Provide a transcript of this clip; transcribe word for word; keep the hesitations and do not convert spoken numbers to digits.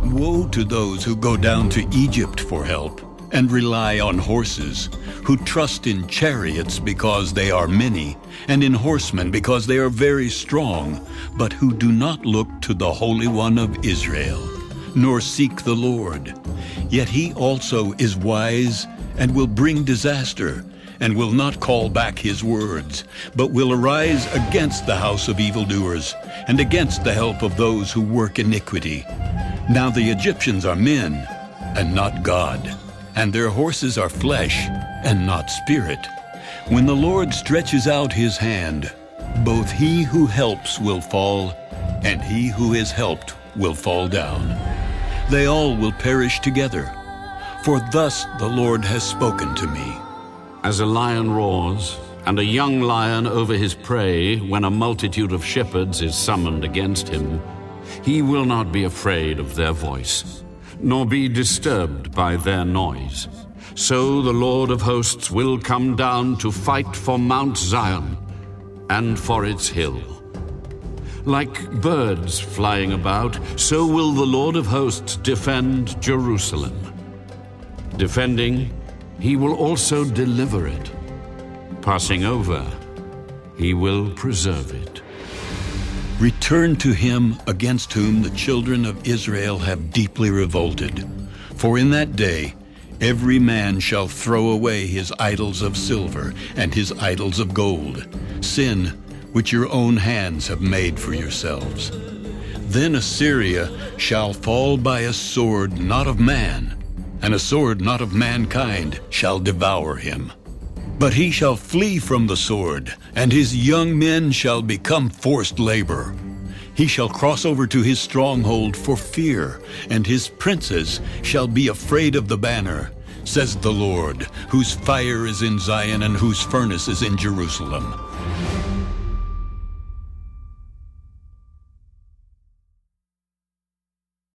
Woe to those who go down to Egypt for help and rely on horses, who trust in chariots because they are many, and in horsemen because they are very strong, but who do not look to the Holy One of Israel, nor seek the Lord. Yet he also is wise and will bring disaster, and will not call back his words, but will arise against the house of evildoers, and against the help of those who work iniquity. Now the Egyptians are men, and not God, and their horses are flesh, and not spirit. When the Lord stretches out his hand, both he who helps will fall, and he who is helped will fall down. They all will perish together. For thus the Lord has spoken to me. As a lion roars, and a young lion over his prey, when a multitude of shepherds is summoned against him, he will not be afraid of their voice, nor be disturbed by their noise. So the Lord of hosts will come down to fight for Mount Zion and for its hill. Like birds flying about, so will the Lord of hosts defend Jerusalem. Defending, he will also deliver it. Passing over, he will preserve it. Return to him against whom the children of Israel have deeply revolted. For in that day every man shall throw away his idols of silver and his idols of gold, sin which your own hands have made for yourselves. Then Assyria shall fall by a sword not of man, and a sword not of mankind shall devour him. But he shall flee from the sword, and his young men shall become forced labor. He shall cross over to his stronghold for fear, and his princes shall be afraid of the banner, says the Lord, whose fire is in Zion and whose furnace is in Jerusalem.